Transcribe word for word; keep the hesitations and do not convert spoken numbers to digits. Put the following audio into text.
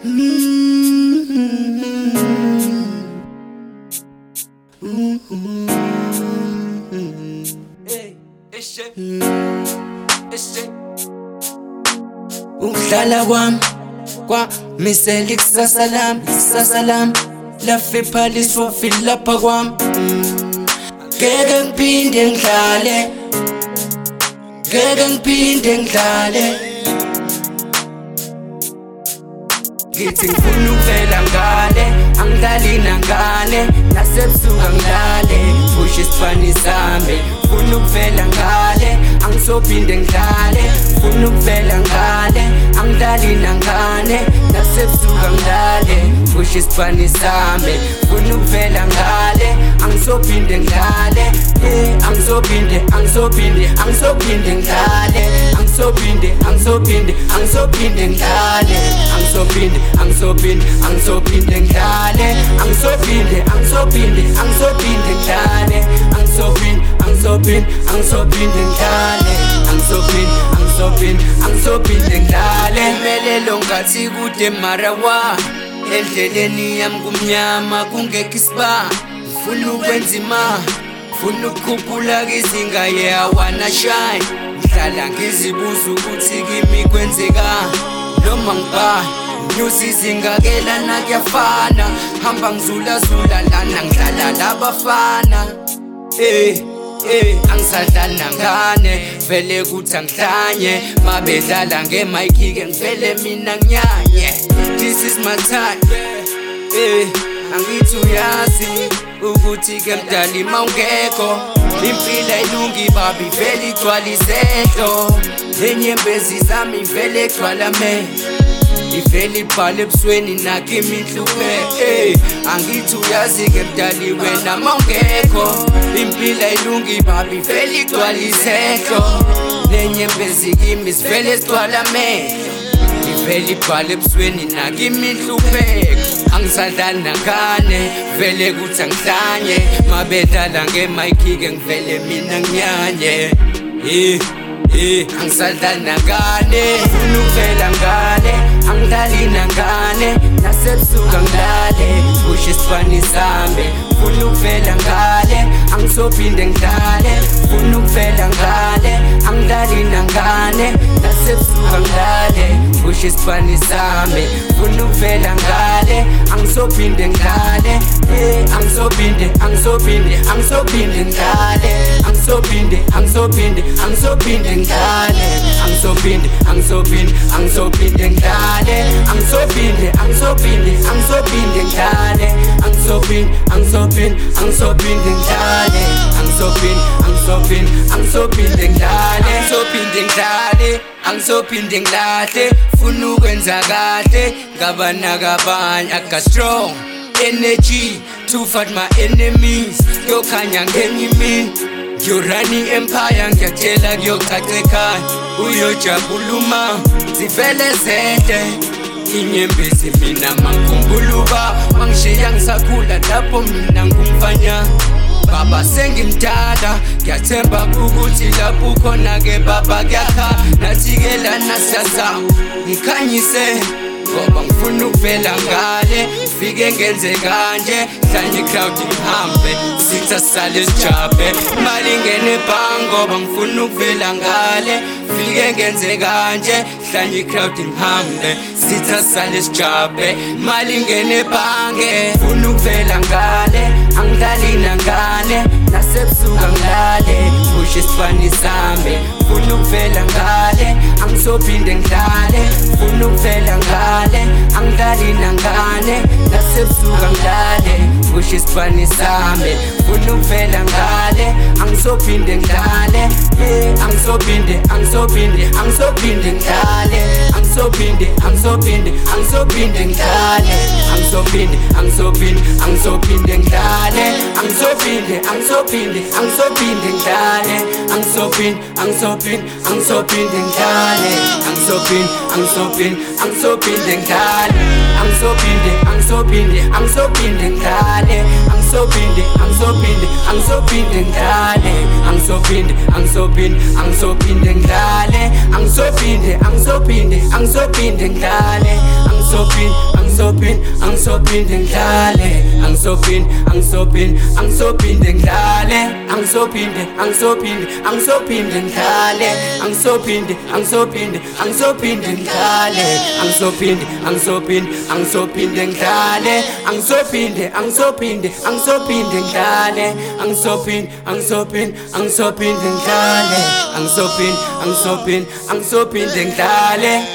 Ukudlala kwami kwamisela ikusasa lami, ikusasa lami lafe phaliswa feel lapha kwami. Ngeke ngiphinde ngidlale, ngeke ngiphinde ngidlale. Ngithi ngifuna ukuvela ngale, angidlali nangane, nasebusuku angidlale, pusha isifani sami. Ngifuna ukuvela ngale, angisophinde ngidlale. Ngifuna ukuvela ngale, angidlali nangane, nasebusuku angidlale, pusha isifani sami. Ngifuna ukuvela ngale, angisophinde ngidlale. Angisophinde, angisophinde, angisophinde ngidlale. Angisophinde, angisophinde, angisophinde ngidlale. Angisophinde, angisophinde, angisophinde ngidlale. Angisophinde, angisophinde, angisophinde ngidlale. Angisophinde, angisophinde, angisophinde ngidlale. Angisophinde, angisophinde, angisophinde ngidlale. Imelelo ngathi kude mara wa, endleleni yami kumnyama kungekho isibani. Ngifuna ukwenza imali, ngifuna ukukhuphula izinga, yeah I wanna shine. Ngihlala ngizibuza ukuthi kimi kwenzekani, noma ngibani nyusa izinga ke lana kuyafana. Hamba ngizula zula lana ngidlala labafana. Eh eh angisadlali nangane, vele kuthi angihlanye. Mabedlala ngemike ke ngivele mina nginyanye. This is my time. Eh angithi uyazi ukuthi ke mdali mawungekho, impilo ayilungi babi vele igcwala izehlo. Lenyembezi zami vele igcwala me, ivele ibhala ebusweni nakimi inhluphe. Angithi uyazi ke mdali wena mawungekho, impilo ayilungi babi vele igcwala izehlo. Lenyembezi kimi zivele zigcwala me, ivele ibhala ebusweni nakimi inhluphe. Angisadlali nangane, vele kuthi angihlanye. Mabedlala ngemike ke ngivele mina nginyanye. Eh eh angisadlali nangane, ngifuna ukuvela ngale, angidlali nangane, nasebusuku angidlale, pusha isifani sami. Ngifuna ukuvela ngale, angisophinde ngidlale. Ngifuna ukuvela ngale, angidlali nangane, nasebusuku angidlale, pusha isifani sami. Ngifuna ukuvela ngale, angisophinde ngidlale. Angisophinde, angisophinde, angisophinde ngidlale. Angisophinde, angisophinde, angisophinde ngidlale. Angisophinde, angisophinde, angisophinde ngidlale. Angisophinde, angisophinde, angisophinde ngidlale. Angisophinde, angisophinde, angisophinde ngidlale. Angisophinde, angisophinde, angisophinde ngidlale. Angisophinde ngidlale, angisophinde ngilahle. Funa ukwenza kahle ngabanaka abanye. I got strong energy to fight my enemies. Kuyokhanya ngenye imini, ngiyorani empire, ngiyatshela kuyocaca ekhaya. Uyojabula uma zivele zede inyembezi, mina mangikhumbuluka wangishiya ngisakhula lapho mina ngumfanya. Baba sengimdala, ngiyathemba ukuthi lapho ukhona ke baba kuyakha. Nathi ke lana siyazama ngikhanyise, ngoba ngifuna ukuvela ngale, ngifike ngenze kanje. Hlanye crowd ngihambe, sitha sisale sijabe. Imali ingene ebhange ngoba ngifuna ukuvela ngale, ngifike ngenze kanje. Hlanye crowd ngihambe, sitha sisale sijabe. Imali ingene ebhange, ngifuna ukuvela ngale, angidlali nangane, nasebusuku angidlale, pusha isifani sami. Ngifuna ukuvela ngale, angisophinde ngidlale. Ngifuna ukuvela ngale, angidlali nangane, nasebusuku angidlale, pusha isifani sami. Ngifuna ukuvela ngale, angisophinde ngidlale. Angisophinde, angisophinde, angisophinde ngidlale. Angisophinde, angisophinde, angisophinde ngidlale. Angisophinde, angisophinde, angisophinde ngidlale. Angisophinde, angisophinde, angisophinde ngidlale. Angisophinde, angisophinde, angisophinde ngidlale. Angisophinde, angisophinde, angisophinde ngidlale. Angisophinde, angisophinde, angisophinde ngidlale. Angisophinde, angisophinde, angisophinde ngidlale. Angisophinde, angisophinde, angisophinde ngidlale. Angisophinde, angisophinde, angisophinde ngidlale. angisophin angisophin angisophinde ngidlale angisophin angisophin angisophinde ngidlale angisophinde angisophinde angisophinde ngidlale angisophinde angisophinde angisophinde ngidlale angisophinde angisophinde angisophinde ngidlale angisophinde angisophinde angisophinde ngidlale angisophinde angisophinde angisophinde ngidlale angisophinde angisophinde angisophinde ngidlale